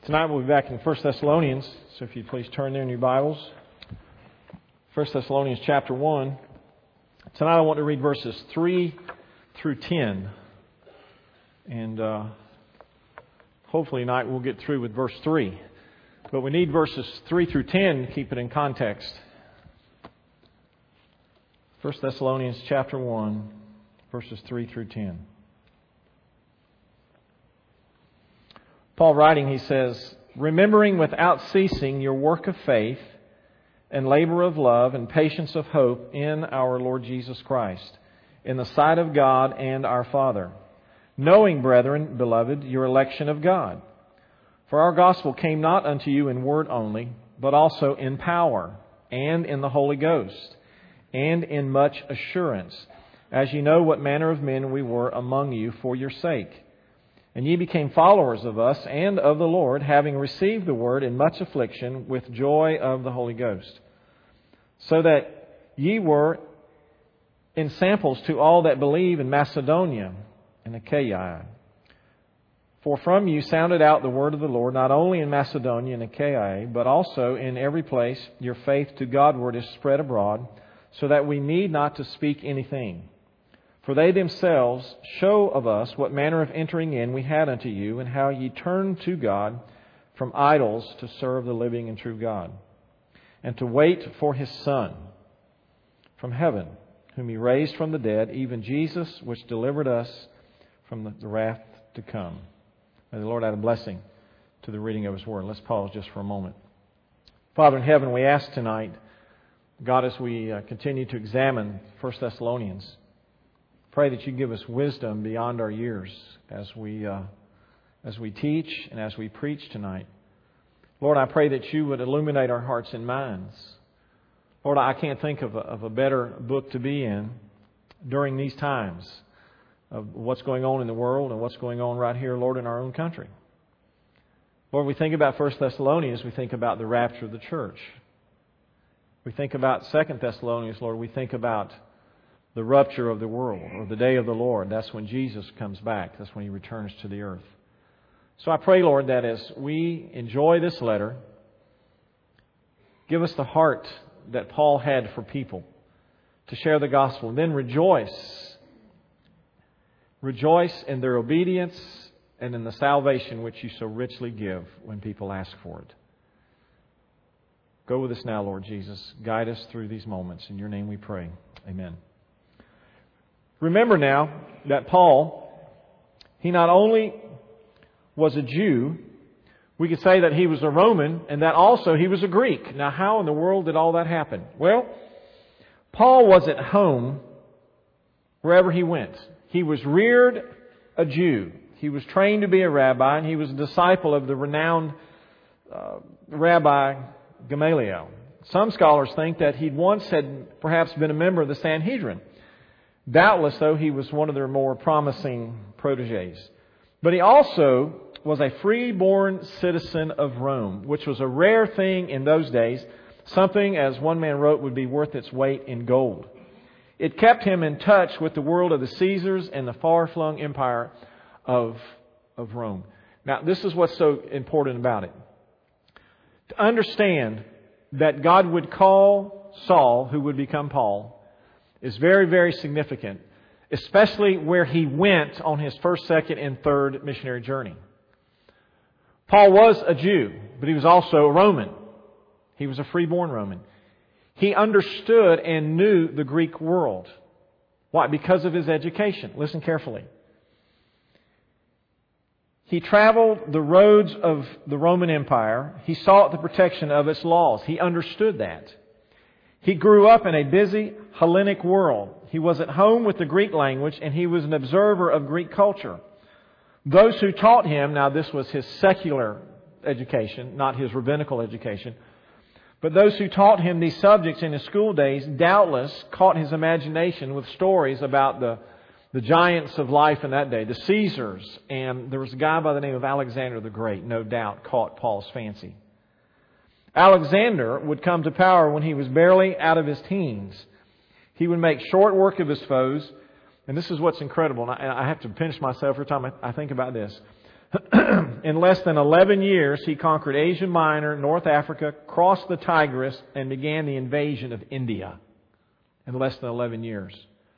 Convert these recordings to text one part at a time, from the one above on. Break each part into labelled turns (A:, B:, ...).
A: Tonight we'll be back in 1 Thessalonians, so if you'd please turn there in your Bibles. 1 Thessalonians chapter 1. Tonight I want to read verses 3 through 10. And hopefully tonight we'll get through with verse 3. But we need verses 3 through 10 to keep it in context. 1 Thessalonians chapter 1, verses 3 through 10. Paul writing, he says, "Remembering without ceasing your work of faith and labor of love and patience of hope in our Lord Jesus Christ, in the sight of God and our Father, knowing, brethren, beloved, your election of God. For our gospel came not unto you in word only, but also in power, and in the Holy Ghost, and in much assurance, as ye know what manner of men we were among you for your sake. And ye became followers of us and of the Lord, having received the word in much affliction with joy of the Holy Ghost. So that ye were ensamples to all that believe in Macedonia and Achaia. For from you sounded out the word of the Lord, not only in Macedonia and Achaia, but also in every place your faith to Godward is spread abroad, so that we need not to speak anything. For they themselves show of us what manner of entering in we had unto you, and how ye turned to God from idols to serve the living and true God, and to wait for His Son from heaven, whom He raised from the dead, even Jesus, which delivered us from the wrath to come." May the Lord add a blessing to the reading of His Word. Let's pause just for a moment. Father in heaven, we ask tonight, God, as we continue to examine 1 Thessalonians, pray that you give us wisdom beyond our years as we teach and as we preach tonight. Lord, I pray that you would illuminate our hearts and minds. Lord, I can't think of a better book to be in during these times of what's going on in the world and what's going on right here, Lord, in our own country. Lord, we think about 1 Thessalonians, we think about the rapture of the church. We think about 2 Thessalonians, Lord, we think about the rupture of the world, or the day of the Lord. That's when Jesus comes back. That's when He returns to the earth. So I pray, Lord, that as we enjoy this letter, give us the heart that Paul had for people to share the gospel. And then rejoice. Rejoice in their obedience and in the salvation which you so richly give when people ask for it. Go with us now, Lord Jesus. Guide us through these moments. In your name we pray. Amen. Remember now that Paul, he not only was a Jew, we could say that he was a Roman, and that also he was a Greek. Now, how in the world did all that happen? Well, Paul was at home wherever he went. He was reared a Jew. He was trained to be a rabbi, and he was a disciple of the renowned Rabbi Gamaliel. Some scholars think that he once had perhaps been a member of the Sanhedrin. Doubtless, though, he was one of their more promising proteges. But he also was a free-born citizen of Rome, which was a rare thing in those days. Something, as one man wrote, would be worth its weight in gold. It kept him in touch with the world of the Caesars and the far-flung empire of Rome. Now, this is what's so important about it. To understand that God would call Saul, who would become Paul, is very, very significant, especially where he went on his first, second, and third missionary journey. Paul was a Jew, but he was also a Roman. He was a free-born Roman. He understood and knew the Greek world. Why? Because of his education. Listen carefully. He traveled the roads of the Roman Empire. He sought the protection of its laws. He understood that. He grew up in a busy Hellenic world. He was at home with the Greek language, and he was an observer of Greek culture. Those who taught him, now this was his secular education, not his rabbinical education, but those who taught him these subjects in his school days doubtless caught his imagination with stories about the giants of life in that day, the Caesars, and there was a guy by the name of Alexander the Great, no doubt caught Paul's fancy. Alexander would come to power when he was barely out of his teens. He would make short work of his foes. And this is what's incredible. And I have to pinch myself every time I think about this. In less than 11 years, he conquered Asia Minor, North Africa, crossed the Tigris, and began the invasion of India in less than 11 years.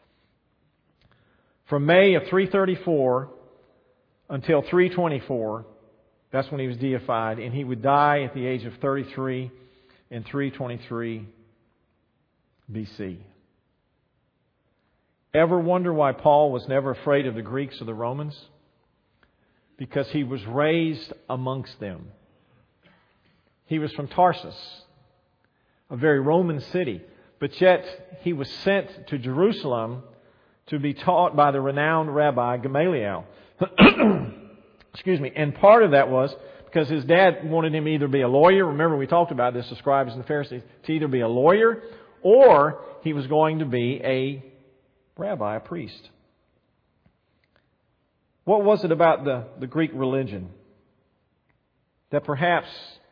A: From May of 334 until 324, that's when he was deified, and he would die at the age of 33 in 323 BC. Ever wonder why Paul was never afraid of the Greeks or the Romans? Because he was raised amongst them. He was from Tarsus, a very Roman city, but yet he was sent to Jerusalem to be taught by the renowned Rabbi Gamaliel. Excuse me. And part of that was because his dad wanted him to either be a lawyer. Remember, we talked about this, the scribes and the Pharisees, to either be a lawyer or he was going to be a rabbi, a priest. What was it about the Greek religion that perhaps,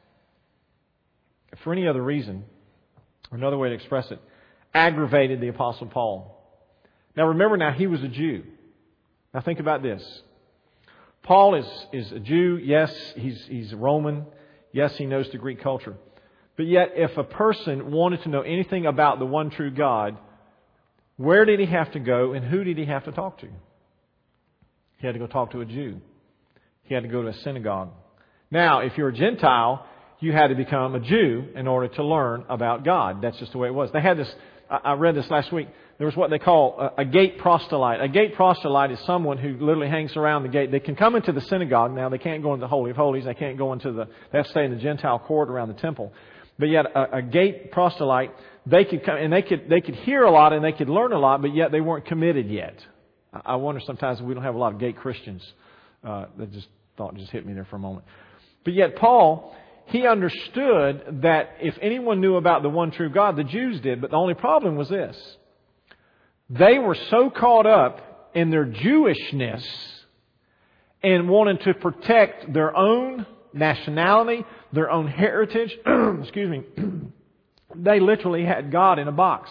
A: for any other reason, or another way to express it, aggravated the Apostle Paul? Now remember, he was a Jew. Now think about this. Paul is a Jew. Yes, he's Roman. Yes, he knows the Greek culture. But yet, if a person wanted to know anything about the one true God, where did he have to go and who did he have to talk to? He had to go talk to a Jew. He had to go to a synagogue. Now, if you're a Gentile, you had to become a Jew in order to learn about God. That's just the way it was. They had this, I read this last week. There was what they call a gate proselyte. A gate proselyte is someone who literally hangs around the gate. They can come into the synagogue. Now, they can't go into the Holy of Holies. They can't go into they have to stay in the Gentile court around the temple. But yet, a gate proselyte, they could come and they could hear a lot and they could learn a lot, but yet they weren't committed yet. I wonder sometimes if we don't have a lot of gate Christians. That just hit me there for a moment. But yet Paul, he understood that if anyone knew about the one true God, the Jews did. But the only problem was this. They were so caught up in their Jewishness and wanting to protect their own nationality, their own heritage. Excuse me. They literally had God in a box.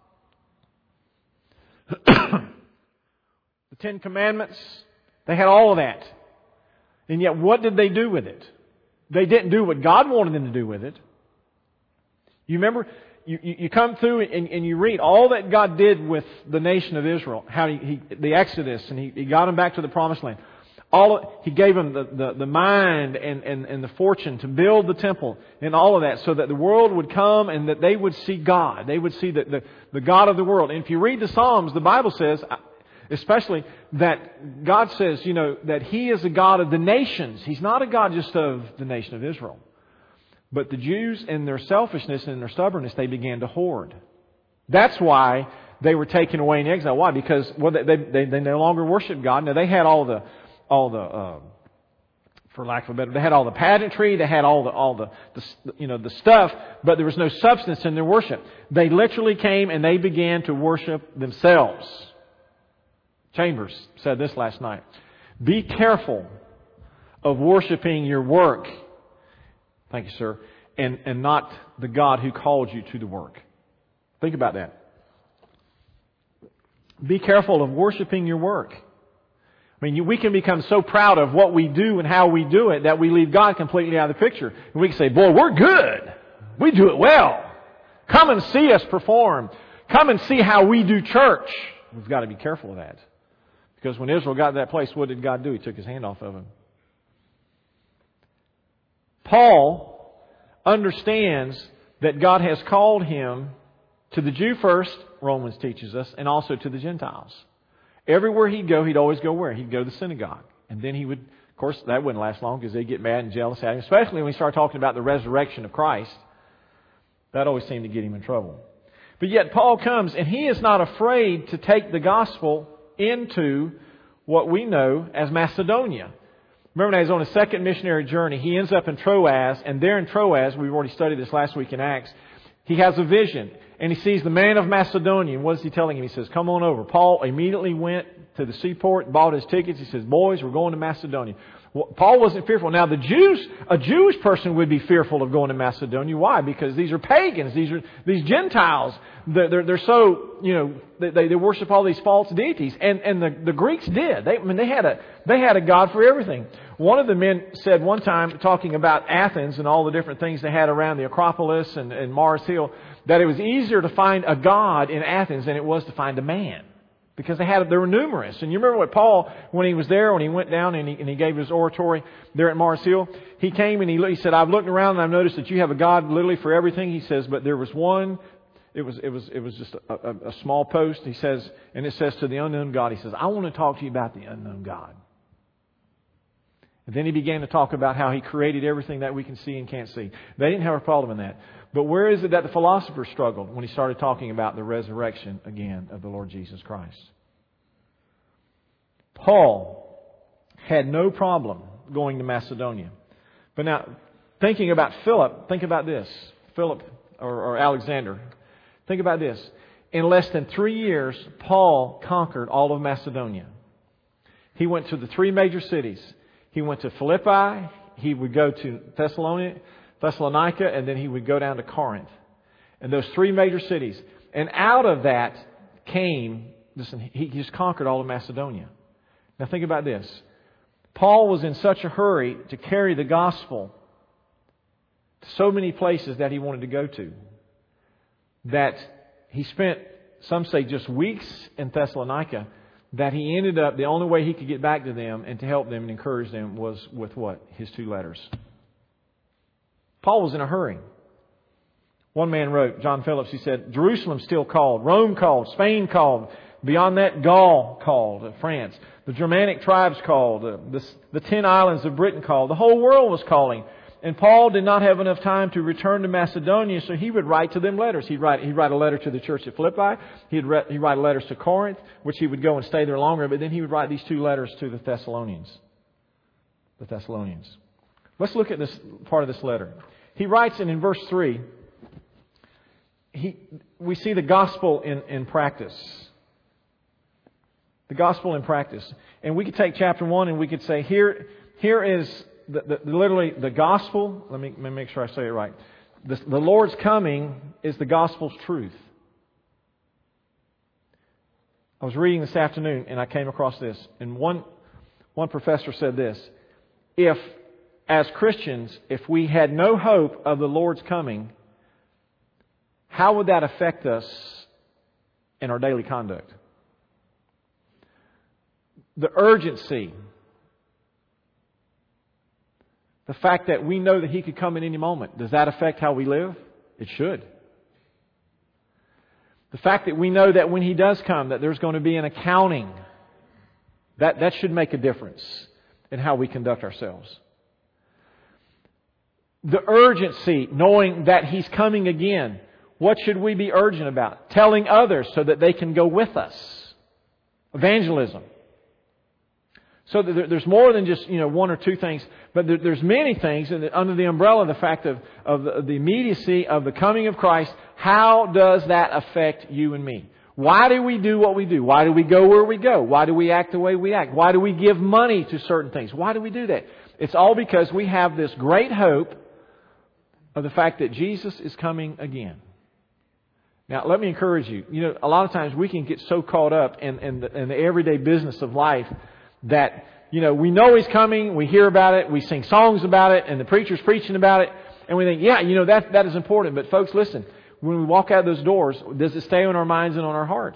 A: The Ten Commandments, they had all of that. And yet what did they do with it? They didn't do what God wanted them to do with it. You remember, you come through and you read all that God did with the nation of Israel. How the Exodus, and He got them back to the Promised Land. He gave them the mind and the fortune to build the temple and all of that so that the world would come and that they would see God. They would see the God of the world. And if you read the Psalms, the Bible says, especially that God says, that He is a God of the nations. He's not a God just of the nation of Israel. But the Jews, in their selfishness and their stubbornness, they began to hoard. That's why they were taken away in exile. Why? Because they no longer worshiped God. Now they had all the for lack of a better, they had all the pageantry, they had all the stuff, but there was no substance in their worship. They literally came and they began to worship themselves. Chambers said this last night. Be careful of worshiping your work. Thank you, sir. And not the God who called you to the work. Think about that. Be careful of worshiping your work. I mean, we can become so proud of what we do and how we do it that we leave God completely out of the picture. And we can say, boy, we're good. We do it well. Come and see us perform. Come and see how we do church. We've got to be careful of that. Because when Israel got to that place, what did God do? He took His hand off of them. Paul understands that God has called him to the Jew first, Romans teaches us, and also to the Gentiles. Everywhere he'd go, he'd always go where? He'd go to the synagogue. And then he would, of course, that wouldn't last long because they'd get mad and jealous at him, especially when we start talking about the resurrection of Christ. That always seemed to get him in trouble. But yet Paul comes and he is not afraid to take the gospel into what we know as Macedonia. Remember, when he was on his second missionary journey, he ends up in Troas, and there in Troas, we've already studied this last week in Acts, he has a vision, and he sees the man of Macedonia, and what is he telling him? He says, come on over. Paul immediately went to the seaport, bought his tickets. He says, boys, we're going to Macedonia. Paul wasn't fearful. Now a Jewish person would be fearful of going to Macedonia. Why? Because these are pagans. These Gentiles. They're so, they worship all these false deities. And the Greeks did. They had a God for everything. One of the men said one time, talking about Athens and all the different things they had around the Acropolis and Mars Hill, that it was easier to find a God in Athens than it was to find a man. Because they were numerous. And you remember what Paul, when he was there, when he went down and he gave his oratory there at Mars Hill, he came and he said, I've looked around and I've noticed that you have a God literally for everything. He says, but there was one, it was just a small post. He says, and it says to the unknown God, he says, I want to talk to you about the unknown God. And then he began to talk about how He created everything that we can see and can't see. They didn't have a problem in that. But where is it that the philosophers struggled when he started talking about the resurrection again of the Lord Jesus Christ? Paul had no problem going to Macedonia. But now, thinking about Philip, think about this. Philip or Alexander. Think about this. In less than 3 years, Paul conquered all of Macedonia. He went to the 3 major cities. He went to Philippi, he would go to Thessalonica, and then he would go down to Corinth. And those 3 major cities. And out of that came, he just conquered all of Macedonia. Now think about this. Paul was in such a hurry to carry the gospel to so many places that he wanted to go to, that he spent, some say just weeks in Thessalonica, that he ended up, the only way he could get back to them and to help them and encourage them was with what? His 2 letters. Paul was in a hurry. One man wrote, John Phillips, he said, Jerusalem still called, Rome called, Spain called, beyond that Gaul called, France, the Germanic tribes called, the 10 islands of Britain called, the whole world was calling. And Paul did not have enough time to return to Macedonia, so he would write to them letters. He'd write a letter to the church at Philippi. He'd write letters to Corinth, which he would go and stay there longer. But then he would write these 2 letters to the Thessalonians. Let's look at this part of this letter. He writes, and in verse 3, we see the gospel in practice. The gospel in practice. And we could take chapter 1 and we could say, here is literally the gospel. Let me make sure I say it right. The Lord's coming is the gospel's truth. I was reading this afternoon and I came across this. And one professor said this. If, as Christians, if we had no hope of the Lord's coming, how would that affect us in our daily conduct? The urgency. The fact that we know that He could come at any moment. Does that affect how we live? It should. The fact that we know that when He does come, that there's going to be an accounting. That should make a difference in how we conduct ourselves. The urgency, knowing that He's coming again. What should we be urgent about? Telling others so that they can go with us. Evangelism. So there's more than just 1 or 2 things, but there's many things under the umbrella of the fact of the immediacy of the coming of Christ. How does that affect you and me? Why do we do what we do? Why do we go where we go? Why do we act the way we act? Why do we give money to certain things? Why do we do that? It's all because we have this great hope of the fact that Jesus is coming again. Now, let me encourage you. A lot of times we can get so caught up in the everyday business of life that, we know He's coming, we hear about it, we sing songs about it, and the preacher's preaching about it, and we think, that is important. But folks, listen, when we walk out those doors, does it stay on our minds and on our hearts?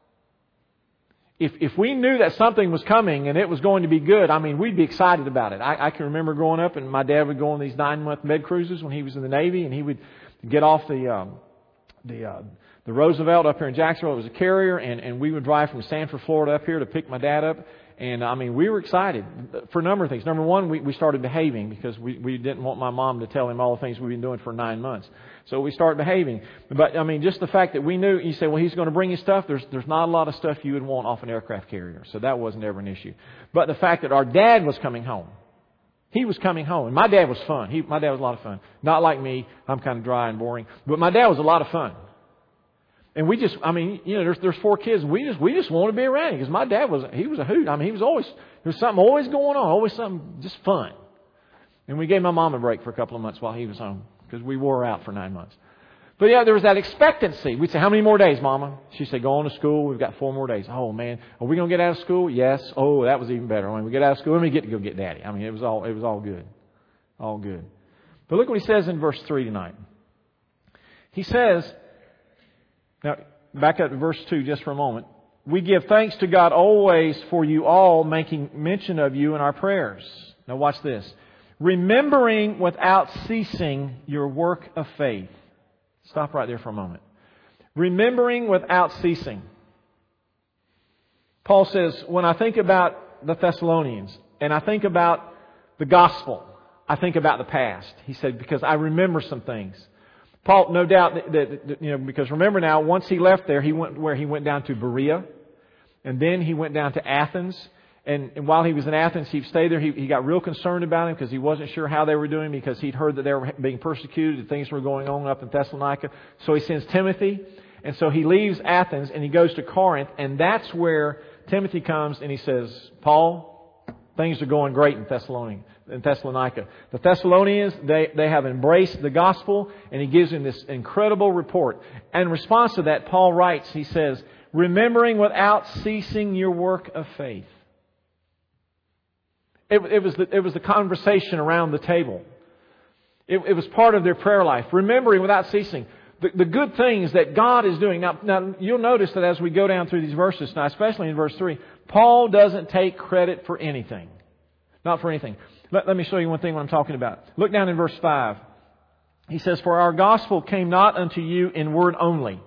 A: If we knew that something was coming and it was going to be good, we'd be excited about it. I can remember growing up, and my dad would go on these 9-month med cruises when he was in the Navy, and he would get off the Roosevelt up here in Jacksonville. It was a carrier, and we would drive from Sanford, Florida up here to pick my dad up. And we were excited for a number of things. Number one, we started behaving because we didn't want my mom to tell him all the things we've been doing for 9 months. So we started behaving. But just the fact that we knew, you say, well, he's going to bring you stuff. There's not a lot of stuff you would want off an aircraft carrier. So that wasn't ever an issue. But the fact that our dad was coming home. He was coming home. And my dad was fun. My dad was a lot of fun. Not like me. I'm kind of dry and boring. But my dad was a lot of fun. And we just, there's 4 kids. We just want to be around him because my dad he was a hoot. He was always There's something always going on, always something just fun. And we gave my mom a break for a couple of months while he was home because we wore out for 9 months. But yeah, there was that expectancy. We'd say, how many more days, Mama? She'd say, go on to school. We've got 4 more days. Oh, man. Are we going to get out of school? Yes. Oh, that was even better. When we get out of school, we get to go get Daddy. I mean, it was all good. All good. But look what he says in verse 3 tonight. He says, now back up to verse 2 just for a moment. We give thanks to God always for you all, making mention of you in our prayers. Now watch this. Remembering without ceasing your work of faith. Stop right there for a moment. Remembering without ceasing. Paul says, when I think about the Thessalonians and I think about the gospel, I think about the past. He said, because I remember some things. Paul, no doubt that because remember now, once he left there, he went down to Berea, and then he went down to Athens. And while he was in Athens, he stayed there. He got real concerned about him because he wasn't sure how they were doing because he'd heard that they were being persecuted and things were going on up in Thessalonica. So he sends Timothy. And so he leaves Athens and he goes to Corinth. And that's where Timothy comes and he says, Paul, things are going great in Thessalonica. The Thessalonians, they have embraced the gospel. And he gives him this incredible report. And in response to that, Paul writes, he says, remembering without ceasing your work of faith. It was the conversation around the table. It was part of their prayer life. Remembering without ceasing the good things that God is doing. Now you'll notice that as we go down through these verses, now especially in verse 3, Paul doesn't take credit for anything. Not for anything. Let me show you one thing what I'm talking about. Look down in verse 5. He says, for our gospel came not unto you in word only.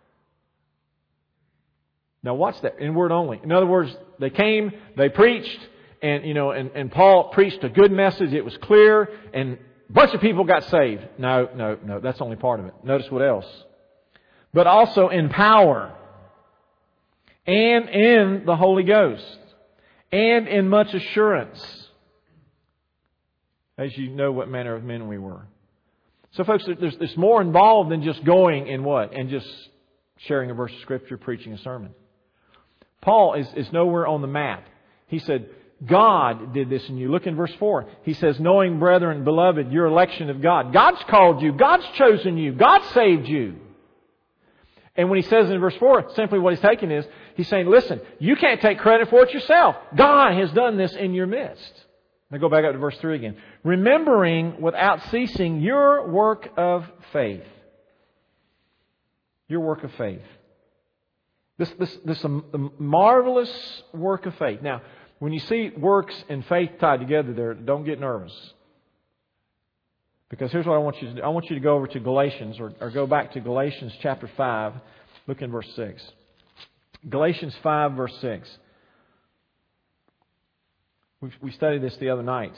A: Now watch that. In word only. In other words, they came, they preached, and Paul preached a good message. It was clear, and a bunch of people got saved. No, that's only part of it. Notice what else. But also in power, and in the Holy Ghost, and in much assurance, as you know what manner of men we were. So folks, there's more involved than just going and what? And just sharing a verse of Scripture, preaching a sermon. Paul is nowhere on the map. He said, God did this in you. Look in verse 4. He says, knowing, brethren, beloved, your election of God. God's called you. God's chosen you. God saved you. And when he says in verse 4, simply what he's taking is, he's saying, listen, you can't take credit for it yourself. God has done this in your midst. Now go back up to verse 3 again. Remembering without ceasing your work of faith. Your work of faith. This marvelous work of faith. Now, when you see works and faith tied together there, don't get nervous. Because here's what I want you to do. I want you to go over to Galatians or go back to Galatians chapter 5. Look in verse 6. Galatians 5 verse 6. We studied this the other night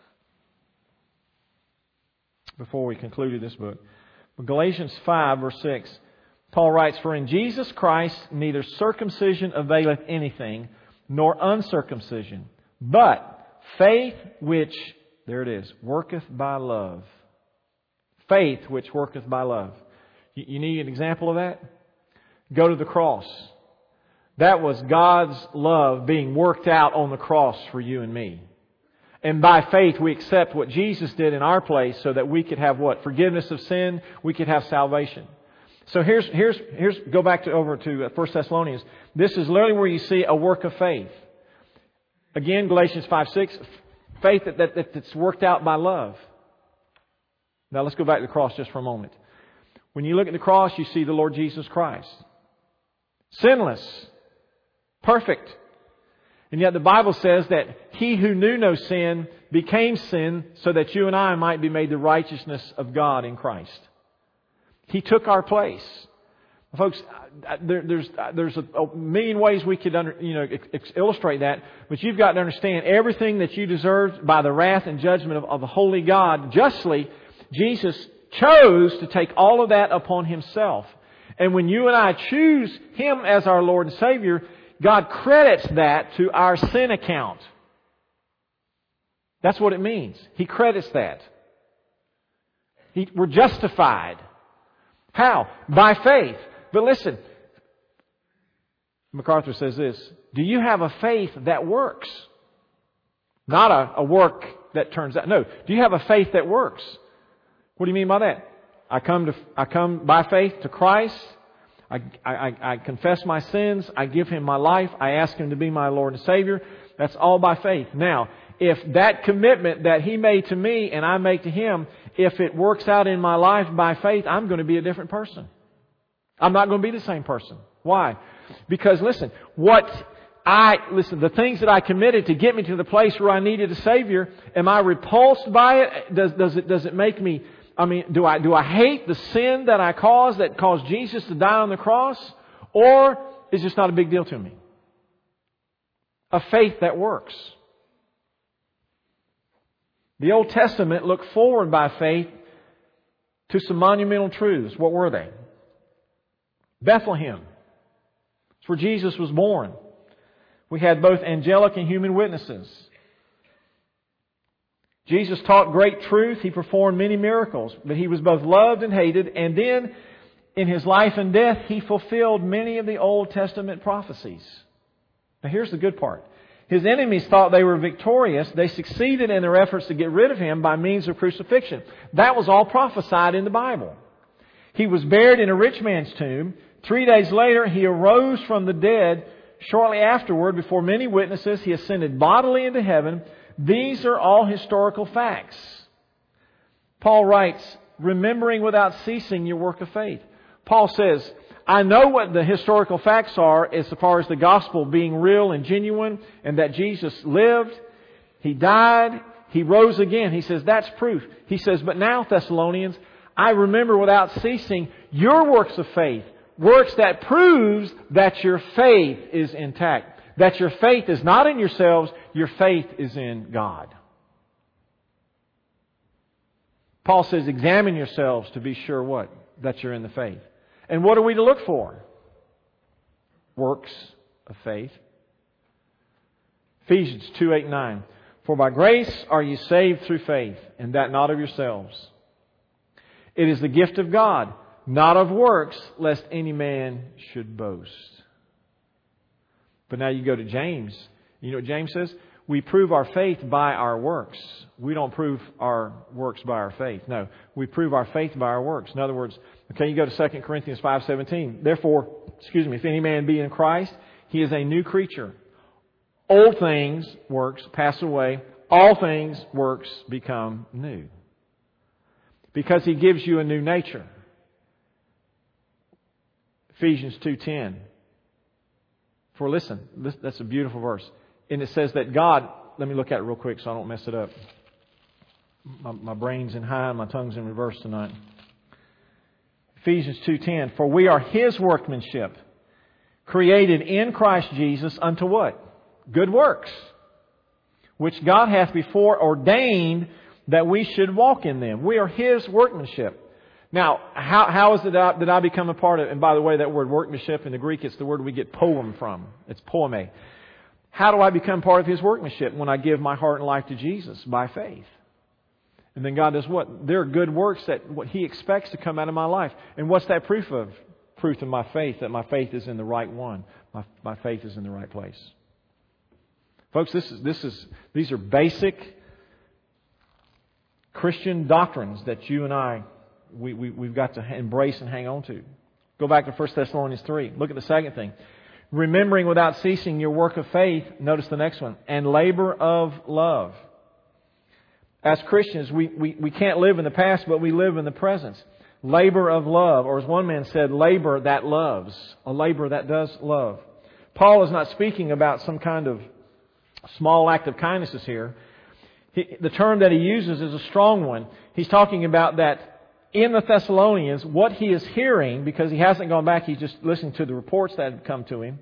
A: before we concluded this book. But Galatians 5 verse 6. Paul writes, for in Jesus Christ neither circumcision availeth anything, nor uncircumcision, but faith which, there it is, worketh by love. Faith which worketh by love. You need an example of that? Go to the cross. That was God's love being worked out on the cross for you and me. And by faith we accept what Jesus did in our place so that we could have what? Forgiveness of sin. We could have salvation. So here's go back over to 1 Thessalonians. This is literally where you see a work of faith. Again, Galatians 5:6, faith that's worked out by love. Now let's go back to the cross just for a moment. When you look at the cross, you see the Lord Jesus Christ. Sinless. Perfect. And yet the Bible says that He who knew no sin became sin so that you and I might be made the righteousness of God in Christ. He took our place. Folks, there's a million ways we could illustrate that, but you've got to understand everything that you deserved by the wrath and judgment of the holy God justly, Jesus chose to take all of that upon Himself. And when you and I choose Him as our Lord and Savior, God credits that to our sin account. That's what it means. He credits that. We're justified. How? By faith. But listen, MacArthur says this, do you have a faith that works? Not a work that turns out. No. Do you have a faith that works? What do you mean by that? I come by faith to Christ. I confess my sins. I give Him my life. I ask Him to be my Lord and Savior. That's all by faith. Now, if that commitment that He made to me and I make to Him, if it works out in my life by faith, I'm going to be a different person. I'm not going to be the same person. Why? Because listen, the things that I committed to get me to the place where I needed a Savior, am I repulsed by it? Does it make me, do I hate the sin that caused Jesus to die on the cross? Or is it just not a big deal to me? A faith that works. The Old Testament looked forward by faith to some monumental truths. What were they? Bethlehem. It's where Jesus was born. We had both angelic and human witnesses. Jesus taught great truth. He performed many miracles. But He was both loved and hated. And then, in His life and death, He fulfilled many of the Old Testament prophecies. Now here's the good part. His enemies thought they were victorious. They succeeded in their efforts to get rid of Him by means of crucifixion. That was all prophesied in the Bible. He was buried in a rich man's tomb. 3 days later, He arose from the dead. Shortly afterward, before many witnesses, He ascended bodily into heaven. These are all historical facts. Paul writes, remembering without ceasing your work of faith. Paul says, I know what the historical facts are as far as the gospel being real and genuine and that Jesus lived, He died, He rose again. He says, that's proof. He says, but now, Thessalonians, I remember without ceasing your works of faith. Works that proves that your faith is intact. That your faith is not in yourselves, your faith is in God. Paul says, examine yourselves to be sure what? That you're in the faith. And what are we to look for? Works of faith. Ephesians 2:8-9. For by grace are you saved through faith, and that not of yourselves. It is the gift of God, not of works, lest any man should boast. But now you go to James. You know what James says? We prove our faith by our works. We don't prove our works by our faith. No, we prove our faith by our works. In other words, okay, you go to 2 Corinthians 5:17. Therefore, if any man be in Christ, he is a new creature. Old things, works, pass away. All things, works, become new. Because He gives you a new nature. Ephesians 2:10. For listen, that's a beautiful verse. And it says that God, let me look at it real quick so I don't mess it up. My brain's in high and my tongue's in reverse tonight. Ephesians 2:10. For we are His workmanship, created in Christ Jesus unto what? Good works, which God hath before ordained that we should walk in them. We are His workmanship. Now, how is it that I become a part of it? And by the way, that word workmanship in the Greek, it's the word we get poem from. It's poeme. How do I become part of His workmanship? When I give my heart and life to Jesus by faith. And then God does what? There are good works that what He expects to come out of my life. And what's that proof of? Proof of my faith, that my faith is in the right one. My faith is in the right place. Folks, these are basic Christian doctrines that you and I, we've got to embrace and hang on to. Go back to 1 Thessalonians 3. Look at the second thing. Remembering without ceasing your work of faith. Notice the next one. And labor of love. As Christians, we can't live in the past, but we live in the present. Labor of love. Or as one man said, labor that loves. A labor that does love. Paul is not speaking about some kind of small act of kindness here. The term that he uses is a strong one. He's talking about that in the Thessalonians, what he is hearing, because he hasn't gone back, he's just listening to the reports that have come to him.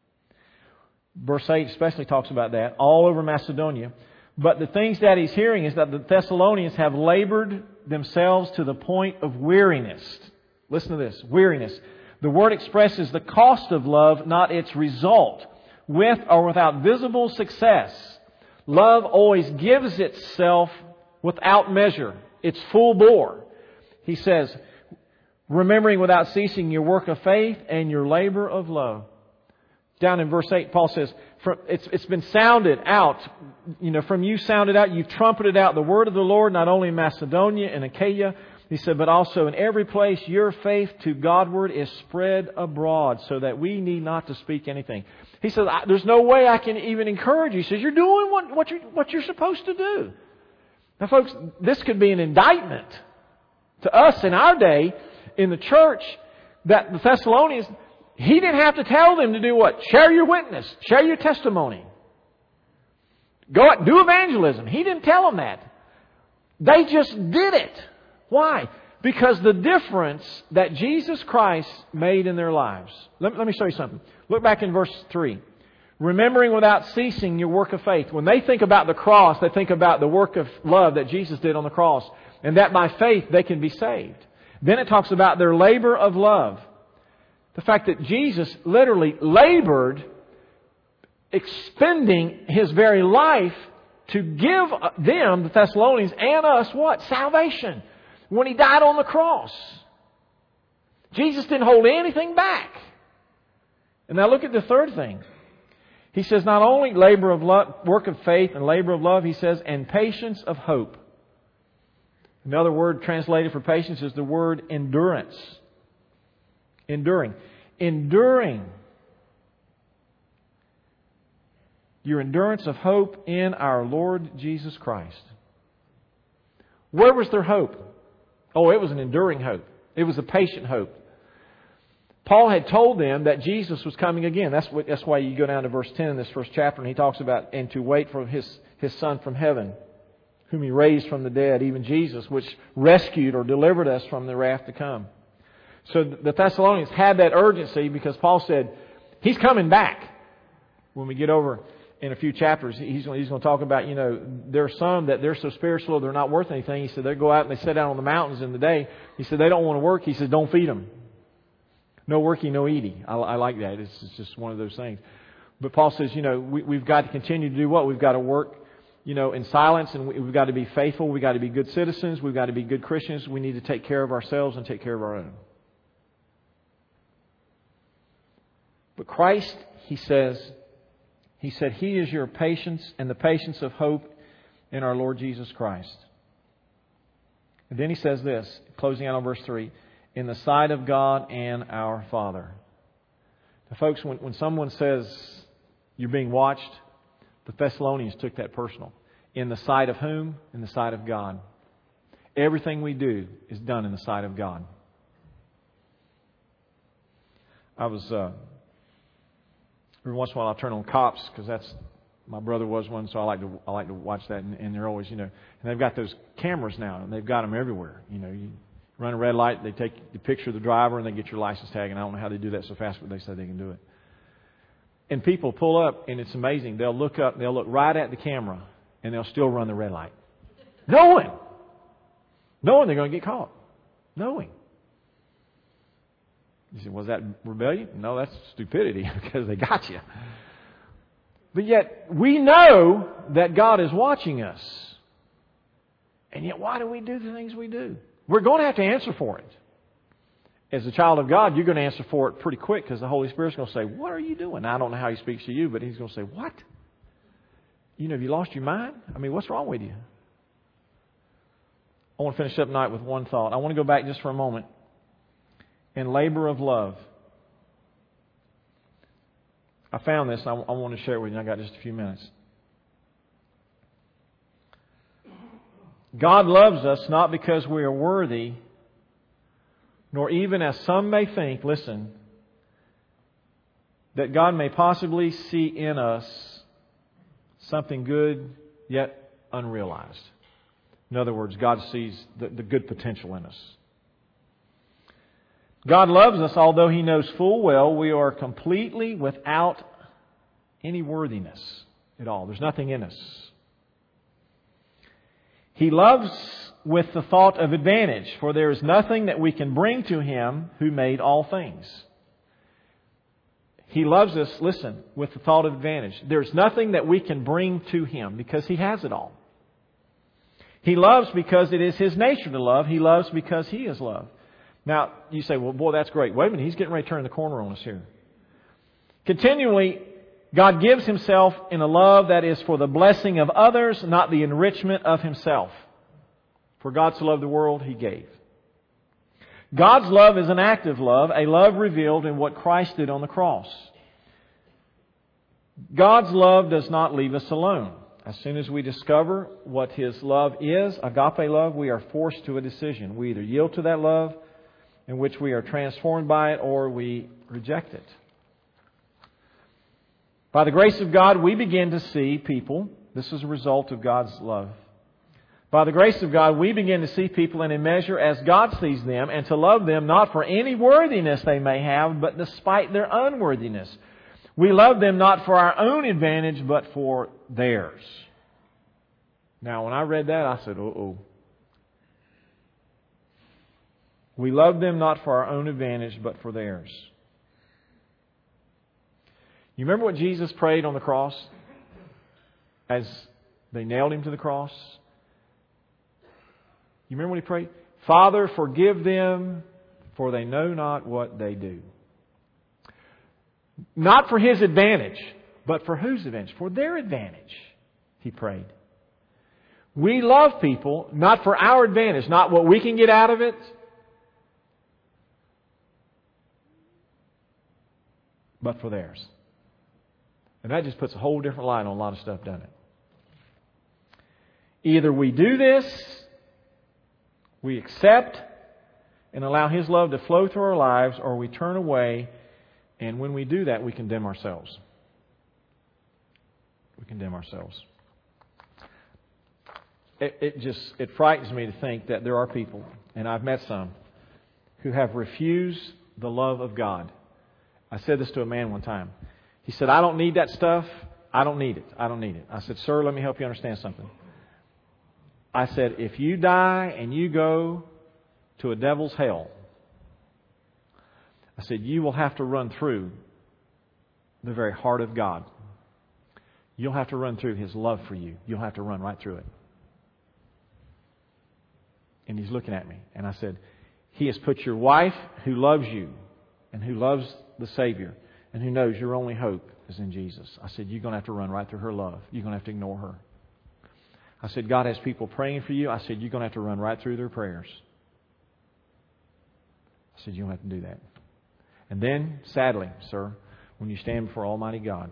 A: Verse 8 especially talks about that, all over Macedonia. But the things that he's hearing is that the Thessalonians have labored themselves to the point of weariness. Listen to this, weariness. The word expresses the cost of love, not its result. With or without visible success, love always gives itself without measure. It's full bore. He says, remembering without ceasing your work of faith and your labor of love. Down in verse 8, Paul says, It's been sounded out. From you sounded out. You've trumpeted out the word of the Lord, not only in Macedonia and Achaia, he said, but also in every place your faith to Godward is spread abroad, so that we need not to speak anything. He said, there's no way I can even encourage you. He says, you're doing what you're supposed to do. Now, folks, this could be an indictment to us in our day in the church that the Thessalonians, he didn't have to tell them to do what? Share your witness. Share your testimony. Go out, do evangelism. He didn't tell them that. They just did it. Why? Because the difference that Jesus Christ made in their lives. Let me show you something. Look back in verse 3. Remembering without ceasing your work of faith. When they think about the cross, they think about the work of love that Jesus did on the cross. And that by faith they can be saved. Then it talks about their labor of love. The fact that Jesus literally labored, expending His very life to give them, the Thessalonians, and us what? Salvation. When He died on the cross. Jesus didn't hold anything back. And now look at the third thing. He says not only labor of love, work of faith and labor of love, he says, and patience of hope. Another word translated for patience is the word endurance. Enduring. Enduring. Your endurance of hope in our Lord Jesus Christ. Where was their hope? Oh, it was an enduring hope. It was a patient hope. Paul had told them that Jesus was coming again. That's why you go down to verse 10 in this first chapter, and he talks about, and to wait for His Son from heaven, whom He raised from the dead, even Jesus, which rescued or delivered us from the wrath to come. So the Thessalonians had that urgency because Paul said, He's coming back. When we get over in a few chapters, he's going to talk about, there are some that they're so spiritual they're not worth anything. He said they go out and they sit down on the mountains in the day. He said they don't want to work. He said don't feed them. No worky, no eaty. I like that. It's just one of those things. But Paul says, we've got to continue to do what? We've got to work, in silence, and we've got to be faithful. We've got to be good citizens. We've got to be good Christians. We need to take care of ourselves and take care of our own. But Christ, He said He is your patience and the patience of hope in our Lord Jesus Christ. And then He says this, closing out on verse 3, in the sight of God and our Father. Now, folks, when someone says you're being watched, the Thessalonians took that personal. In the sight of whom? In the sight of God. Everything we do is done in the sight of God. I was... Every once in a while I'll turn on Cops because that's my brother was one, so I like to watch that, and they're always and they've got those cameras now, and they've got them everywhere. You run a red light, they take the picture of the driver, and they get your license tag. And I don't know how they do that so fast, but they say they can do it. And people pull up, and it's amazing. They'll look up, they'll look right at the camera, and they'll still run the red light, knowing they're going to get caught, knowing. You say, was that rebellion? No, that's stupidity because they got you. But yet, we know that God is watching us. And yet, why do we do the things we do? We're going to have to answer for it. As a child of God, you're going to answer for it pretty quick because the Holy Spirit's going to say, what are you doing? Now, I don't know how He speaks to you, but He's going to say, what? Have you lost your mind? What's wrong with you? I want to finish up tonight with one thought. I want to go back just for a moment. And labor of love. I found this. I want to share it with you. I got just a few minutes. God loves us not because we are worthy, nor even as some may think, listen, that God may possibly see in us something good yet unrealized. In other words, God sees the good potential in us. God loves us, although He knows full well we are completely without any worthiness at all. There's nothing in us. He loves with the thought of advantage, for there is nothing that we can bring to Him who made all things. He loves us, listen, with the thought of advantage. There's nothing that we can bring to Him because He has it all. He loves because it is His nature to love. He loves because He is love. Now, you say, well, boy, that's great. Wait a minute, He's getting ready to turn the corner on us here. Continually, God gives Himself in a love that is for the blessing of others, not the enrichment of Himself. For God so loved the world, He gave. God's love is an active love, a love revealed in what Christ did on the cross. God's love does not leave us alone. As soon as we discover what His love is, agape love, we are forced to a decision. We either yield to that love, in which we are transformed by it, or we reject it. By the grace of God, we begin to see people. This is a result of God's love. By the grace of God, we begin to see people in a measure as God sees them, and to love them not for any worthiness they may have, but despite their unworthiness. We love them not for our own advantage, but for theirs. Now, when I read that, I said, uh-oh. We love them not for our own advantage, but for theirs. You remember what Jesus prayed on the cross as they nailed Him to the cross? You remember what He prayed? Father, forgive them, for they know not what they do. Not for His advantage, but for whose advantage? For their advantage, He prayed. We love people not for our advantage, not what we can get out of it, but for theirs. And that just puts a whole different light on a lot of stuff, doesn't it? Either we do this, we accept and allow His love to flow through our lives, or we turn away, and when we do that, we condemn ourselves. We condemn ourselves. It frightens me to think that there are people, and I've met some, who have refused the love of God. I said this to a man one time. He said, I don't need that stuff. I don't need it. I don't need it. I said, sir, let me help you understand something. I said, if you die and you go to a devil's hell, I said, you will have to run through the very heart of God. You'll have to run through His love for you. You'll have to run right through it. And he's looking at me. And I said, He has put your wife who loves you and who loves the Savior and who knows your only hope is in Jesus. I said, you're going to have to run right through her love. You're going to have to ignore her. I said, God has people praying for you. I said, you're going to have to run right through their prayers. I said, you don't have to do that. And then, sadly, sir, when you stand before Almighty God,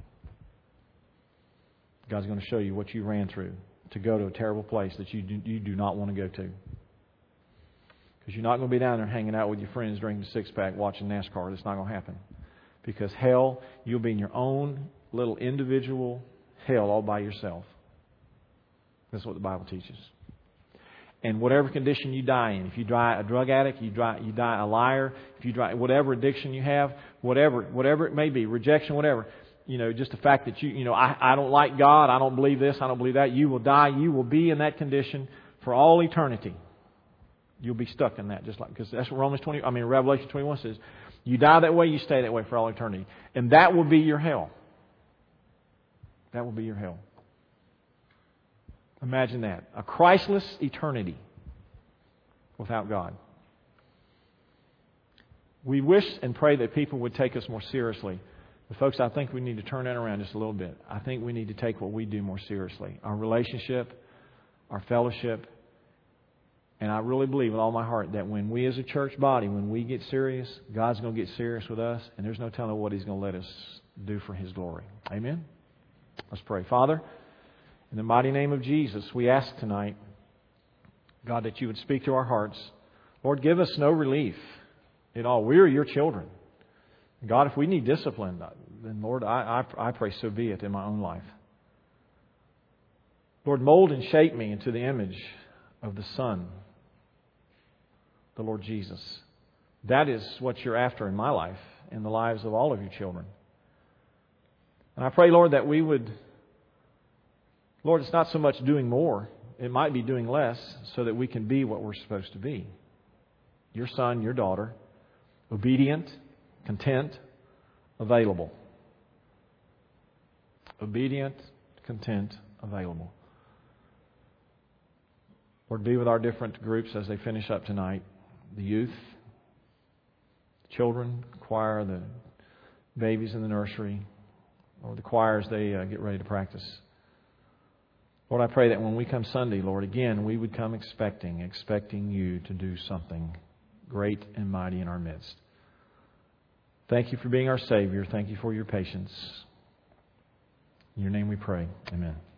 A: God's going to show you what you ran through to go to a terrible place that you do not want to go to. Because you're not going to be down there hanging out with your friends, drinking a six-pack, watching NASCAR. It's not going to happen. Because hell, you'll be in your own little individual hell all by yourself. That's what the Bible teaches. And whatever condition you die in, if you die a drug addict, you die a liar, if you die whatever addiction you have, whatever it may be, rejection, whatever, just the fact that I don't like God, I don't believe this, I don't believe that, you will die, you will be in that condition for all eternity. You'll be stuck in that, because that's what Revelation 21 says. You die that way, you stay that way for all eternity. And that will be your hell. That will be your hell. Imagine that. A Christless eternity without God. We wish and pray that people would take us more seriously. But folks, I think we need to turn that around just a little bit. I think we need to take what we do more seriously. Our relationship, our fellowship. And I really believe with all my heart that when we as a church body, when we get serious, God's going to get serious with us. And there's no telling what He's going to let us do for His glory. Amen? Let's pray. Father, in the mighty name of Jesus, we ask tonight, God, that You would speak to our hearts. Lord, give us no relief at all. We are Your children. God, if we need discipline, then Lord, I pray so be it in my own life. Lord, mold and shape me into the image of the Son, the Lord Jesus. That is what You're after in my life, in the lives of all of Your children. And I pray, Lord, that we would, Lord, it's not so much doing more. It might be doing less so that we can be what we're supposed to be. Your son, Your daughter, obedient, content, available. Obedient, content, available. Lord, be with our different groups as they finish up tonight. The youth, children, choir, the babies in the nursery. or the choirs, they get ready to practice. Lord, I pray that when we come Sunday, Lord, again, we would come expecting You to do something great and mighty in our midst. Thank You for being our Savior. Thank You for Your patience. In Your name we pray. Amen.